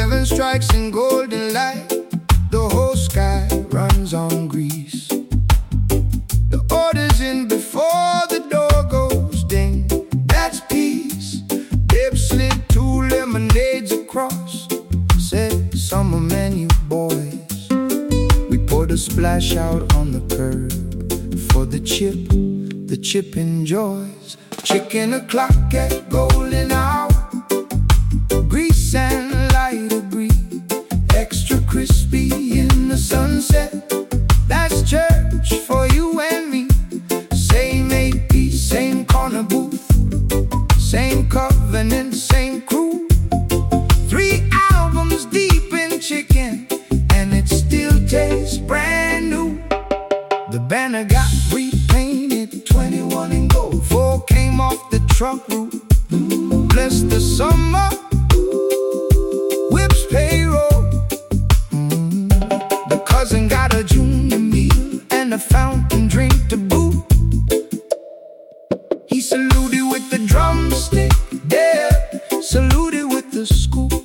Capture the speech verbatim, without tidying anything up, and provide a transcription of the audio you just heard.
Seven strikes in golden light, the whole sky runs on grease. The order's in before the door goes ding. That's peace. Babe slid two lemonades across, said summer menu boys. We poured a splash out on the curb for the chip, the chip enjoys. Chicken o'clock at golden hour, grease and light agree. Extra crispy in the sunset, that's church for you and me. Same A P, same corner booth, same covenant, same crew. Three albums deep in chicken, and it still tastes brand new. The banner got repainted, twenty-one in gold. Four came off the trunk roof. Bless the summer, whips payroll. mm. The cousin got a junior meal and a fountain drink to boot. He saluted with the drumstick, yeah, saluted with the scoop.